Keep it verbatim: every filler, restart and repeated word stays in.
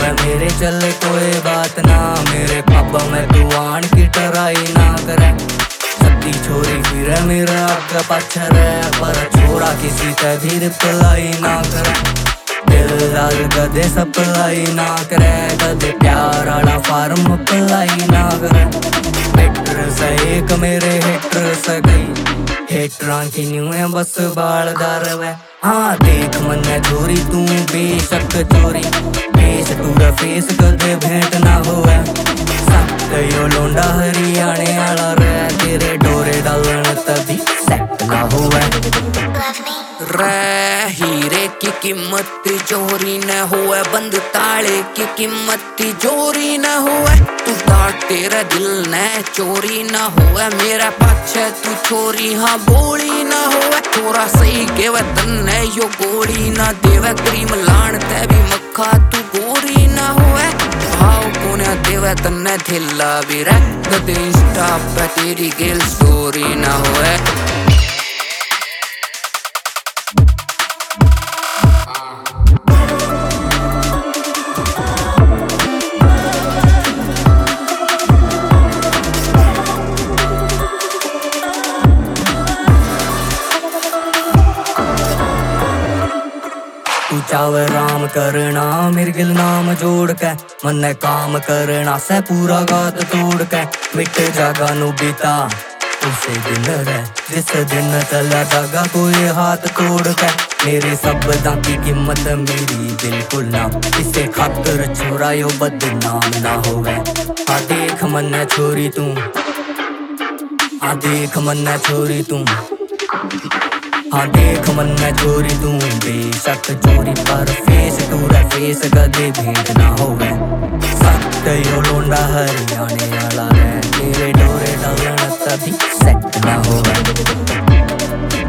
होवे मेरे चले कोई बात ना, मेरे पापा में तू आन की टराई ना करे। सत्ती छोरी फिर मेरा आगे पाछे रे, पर छोरा किसी का भी रिप्लाई ना करे। दिलदार कदे सप्लाई ना करे, कदे प्यार आला फार्म अप्लाई ना करे। हेटर से एक मेरे हेटर से गई, हेटरां की न्यू है बस बालदार वे। हाँ देख मन्ने चोरी तू बेशक चोरी, फेस टूरा फेस कदे भेंट ना होवे। यो लोंडा हरियाणे आला रे, तेरे डोरे डालन तभी सेट ना होवे। रे हीरे की कीमत चोरी न होए, बंद ताले की कीमत चोरी न होए। तू डाट तेरा दिल न चोरी न होए, मेरा पाछे तू चोरी हाँ बोली न होए। तोरा सही के वतन ने यो गोली न देवे, क्रीम लान ते भी मक्खा तू गोरी न होए। भाव कोने देवे तन्ने थिल्ला भी रे, कदे इंस्टा पे तेरी गेल स्टोरी न होए। तू चावे राम करना मिर्गिल नाम जोड़ के, मन्ने काम करना से पूरा गात तोड़ के। मिट जागा नु बीता उसे दिन रे, जिस दिन चला जागा कोई हाथ तोड़ के। मेरे शब्दां की कीमत मेरी बिल्कुल ना, इसे खातर छोरा यो बदनाम ना होवे। हाँ देख मन्ने छोरी तू, हाँ देख मन्ने छोरी तू, हाँ देख मन्ने चोरी तू बेशक चोरी, पर फेस टूरा फेस कदे भेंट ना होवे। सत्य यो लोंडा हरियाणे आला रे, तेरे डोरे डालन तभी सेट ना होवे।